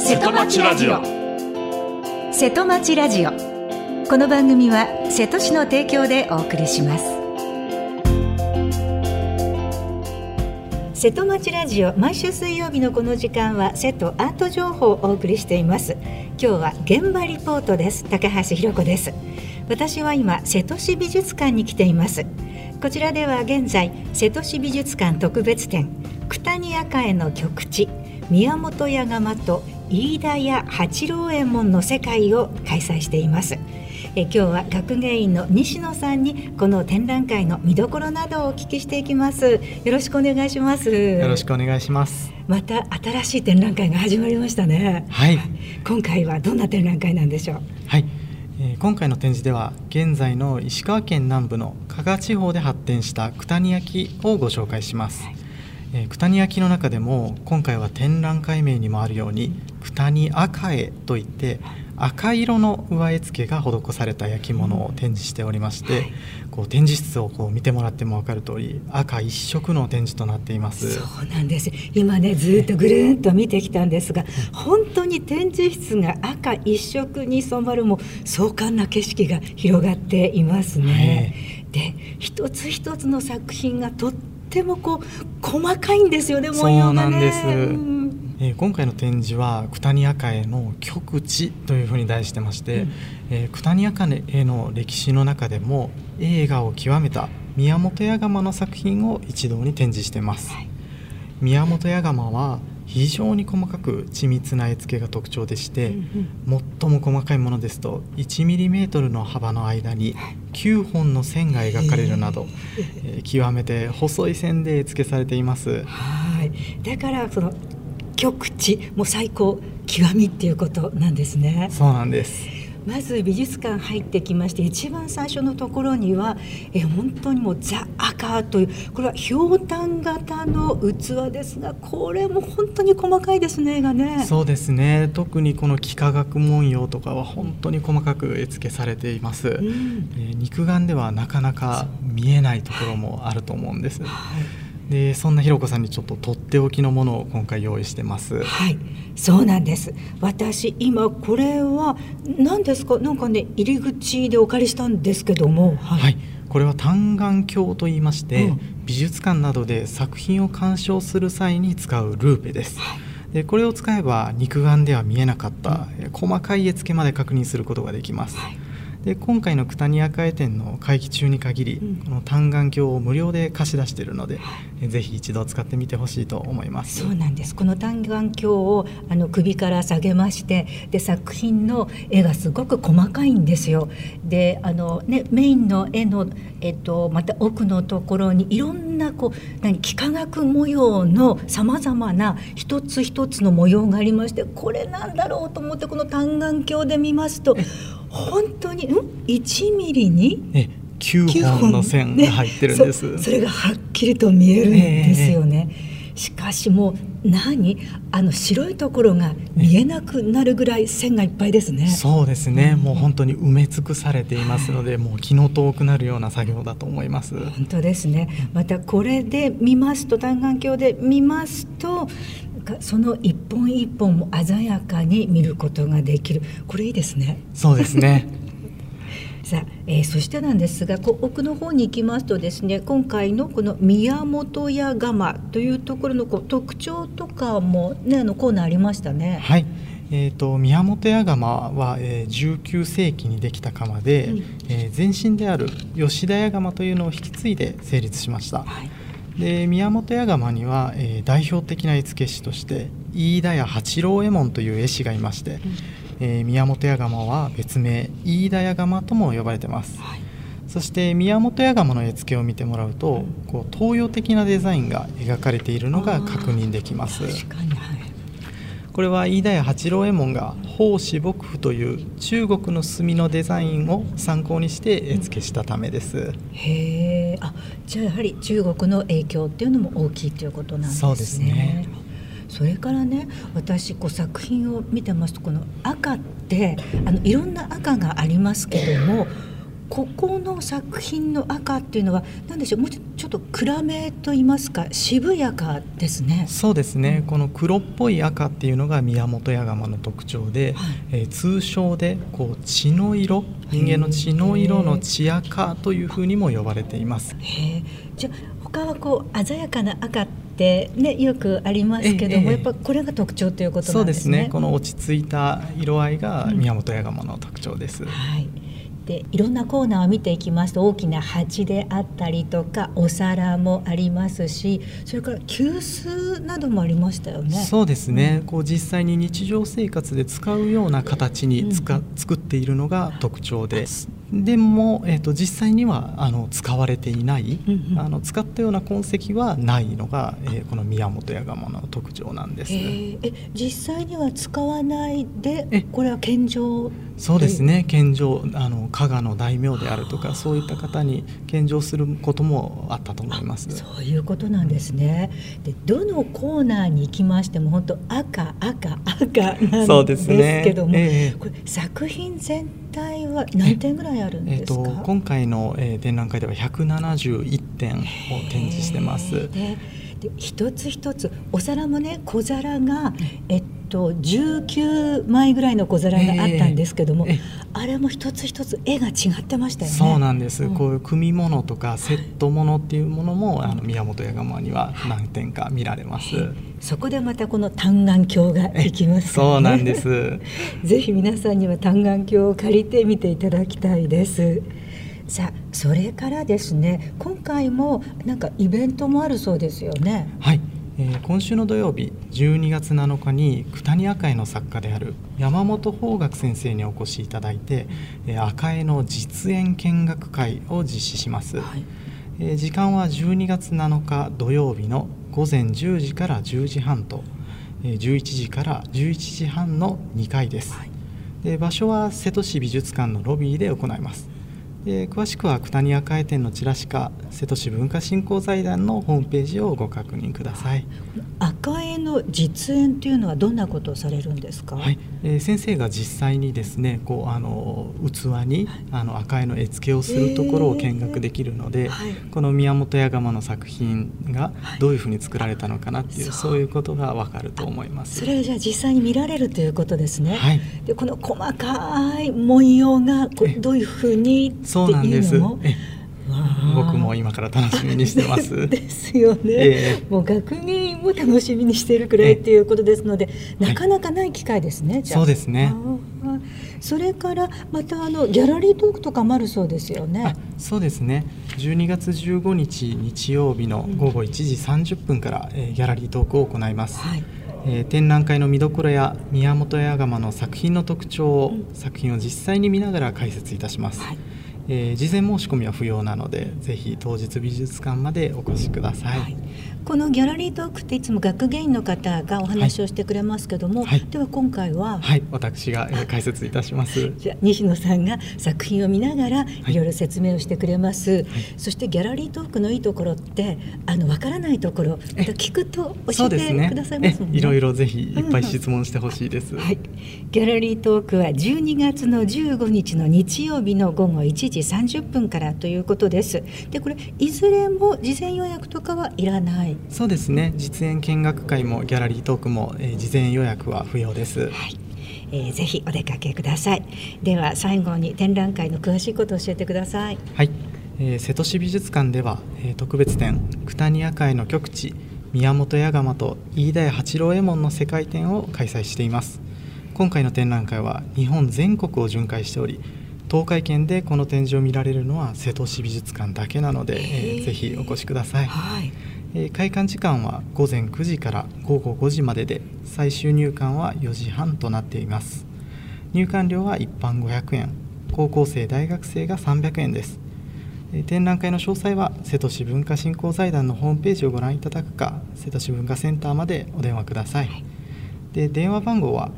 瀬戸町ラジオ。 瀬戸町ラジオ。この番組は瀬戸市の提供でお送りします。瀬戸町ラジオ、毎週水曜日のこの時間は瀬戸アート情報をお送りしています。今日は現場リポートです。高橋ひろ子です。私は今瀬戸市美術館に来ています。こちらでは現在瀬戸市美術館特別展九谷赤絵の曲地宮本屋窯と飯田屋八郎右衛門の世界を開催しています。今日は学芸員の西野さんにこの展覧会の見どころなどをお聞きしていきます。よろしくお願いします。 よろしくお願いします。 また新しい展覧会が始まりましたね。 はい、 今回はどんな展覧会なんでしょう。 はい、今回の展示では現在の石川県南部の加賀地方で発展した九谷焼をご紹介します。九谷焼の中でも今回は展覧会名にもあるように九谷赤絵といって赤色の上絵付けが施された焼き物を展示しておりまして、こう展示室を見てもらっても分かる通り赤一色の展示となっています。 そうなんです。今ねずっとぐるんと見てきたんですが、本当に展示室が赤一色に染まるもう壮観な景色が広がっていますね。で一つ一つの作品がとっても細かいんですよね、模様がね。 そうなんです。今回の展示は九谷赤絵の極地というふうに題してまして、九谷赤絵の歴史の中でも栄華を極めた宮本屋窯の作品を一堂に展示しています。宮本屋窯は非常に細かく緻密な絵付けが特徴でして、最も細かいものですと 1mm の幅の間に9本の線が描かれるなど、極めて細い線で絵付けされています。 だからその極地もう最高極みっていうことなんですね。 そうなんです。 まず美術館入ってきまして、一番最初のところには本当にもうザ・赤という、これはひょうたん型の器ですが、これも本当に細かいですね、絵がね。 そうですね。特にこの幾何学文様とかは本当に細かく絵付けされています。肉眼ではなかなか見えないところもあると思うんです。でそんなひろこさんにちょっととっておきのものを今回用意してます。 はい、そうなんです。私今これは何ですか。なんかね入り口でお借りしたんですけども、 これは単眼鏡といいまして、美術館などで作品を鑑賞する際に使うルーペです。でこれを使えば肉眼では見えなかった細かい絵付けまで確認することができます。で今回の九谷赤絵展の会期中に限り、この単眼鏡を無料で貸し出しているので、ぜひ一度使ってみてほしいと思います。 そうなんです。この単眼鏡を首から下げまして、で作品の絵がすごく細かいんですよ。でメインの絵の、また奥のところにいろんな幾何学模様のさまざまな一つ一つの模様がありまして、これなんだろうと思ってこの単眼鏡で見ますと本当に1ミリに 9本の線が入ってるんです。 それがはっきりと見えるんですよね。しかしもう白いところが見えなくなるぐらい線がいっぱいですね。 そうですね、もう本当に埋め尽くされていますので、もう気の遠くなるような作業だと思います。 本当ですね。またこれで見ますと、単眼鏡で見ますとその一本一本も鮮やかに見ることができる。これいいですね。 そうですね。 さあ、そしてなんですが、奥の方に行きますとですね、今回のこの宮本屋窯というところの特徴とかもね、コーナーありましたね。 はい、宮本屋窯は、19世紀にできた窯で、前身である吉田屋窯というのを引き継いで成立しました。で宮本屋窯には、代表的な絵付け師として飯田屋八郎右衛門という絵師がいまして、宮本屋窯は別名飯田屋窯とも呼ばれています。そして宮本屋窯の絵付けを見てもらうと、東洋的なデザインが描かれているのが確認できます。 確かに、 これは飯田屋八郎右衛門が法師牧府という中国の墨のデザインを参考にして絵付けしたためです。 へー、じゃあやはり中国の影響っていうのも大きいということなんですね。 そうですね。 それからね、私作品を見てますと、この赤っていろんな赤がありますけども、 ここの作品の赤っていうのは何でしょう、もうちょっと暗めと言いますか渋い赤ですね。 そうですね、この黒っぽい赤っていうのが宮本亞釜の特徴で、通称で血の色、人間の血の色の血赤というふうにも呼ばれています。 じゃあ他は鮮やかな赤ってね、よくありますけども、やっぱこれが特徴ということなんですね。 そうですね、この落ち着いた色合いが宮本亞釜の特徴です。 でいろんなコーナーを見ていきますと、大きな鉢であったりとかお皿もありますし、それから急須などもありましたよね。 そうですね、実際に日常生活で使うような形に作っているのが特徴です。でも、実際には使われていない、使ったような痕跡はないのが、この宮本亞釜の特徴なんです。 実際には使わないで、これは献上。 そうですね、献上、加賀の大名であるとかそういった方に献上することもあったと思います。 そういうことなんですね。でどのコーナーに行きましても本当赤なんですけども、これ作品全体は何点ぐらいあるんですか？ 今回の、展覧会では171点を展示してます。 で一つ一つお皿もね、小皿が19枚ぐらいの小皿があったんですけども、あれも一つ一つ絵が違ってましたよね。 そうなんです、こういう組物とかセット物っていうものも宮本亞釜には何点か見られます。 そこでまたこの単眼鏡がいきますからね。 そうなんですぜひ皆さんには単眼鏡を借りて見ていただきたいです。さあ、それからですね、今回もなんかイベントもあるそうですよね。 はい、今週の土曜日12月7日に九谷赤絵の作家である山本邦学先生にお越しいただいて、赤絵の実演見学会を実施します。時間は12月7日土曜日の午前10時から10時半と11時から11時半の2回です。場所は瀬戸市美術館のロビーで行います。詳しくは九谷赤絵展のチラシか瀬戸市文化振興財団のホームページをご確認ください。 赤絵の実演というのはどんなことをされるんですか？ 先生が実際にですね、器に赤絵の絵付けをするところを見学できるので、この宮本亞釜の作品がどういうふうに作られたのかなっていう、そういうことがわかると思います。 それをじゃあ実際に見られるということですね。でこの細かい文様がどういうふうにそうなんです。僕も今から楽しみにしてますですよね。もう学芸員も楽しみにしているくらいということですので、なかなかない機会ですね。 そうですね。 それからまたギャラリートークとかもあるそうですよね。 そうですね、12月15日日曜日の午後1時30分からギャラリートークを行います。展覧会の見どころや宮本亞釜の作品の特徴を、作品を実際に見ながら解説いたします。事前申し込みは不要なので、ぜひ当日美術館までお越しください。 このギャラリートークっていつも学芸員の方がお話をしてくれますけども、では今回は私が解説いたします。 じゃあ西野さんが作品を見ながらいろいろ説明をしてくれます。そしてギャラリートークのいいところってわからないところまた聞くと教えてくださいますもんね。 いろいろぜひいっぱい質問してほしいです。 ギャラリートークは12月の15日の日曜日の午後1時30分からということです。でこれいずれも事前予約とかはいらない？ そうですね、実演見学会もギャラリートークも、事前予約は不要です。 ぜひお出かけください。では最後に展覧会の詳しいことを教えてください。 瀬戸市美術館では、特別展九谷赤絵の極地宮本亞釜と飯田屋八郎右衛門の世界展を開催しています。今回の展覧会は日本全国を巡回しており、東海圏でこの展示を見られるのは瀬戸市美術館だけなので、ぜひお越しください。開館時間は午前9時から午後5時までで、最終入館は4時半となっています。入館料は一般500円、高校生大学生が300円です。展覧会の詳細は瀬戸市文化振興財団のホームページをご覧いただくか、瀬戸市文化センターまでお電話ください。で電話番号は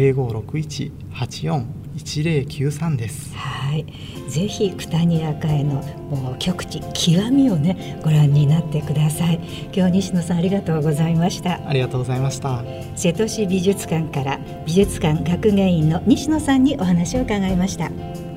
0561-84-1093です。ぜひ九谷赤絵のもう極地極みをねご覧になってください。今日西野さんありがとうございました。 ありがとうございました。 瀬戸市美術館から美術館学芸員の西野さんにお話を伺いました。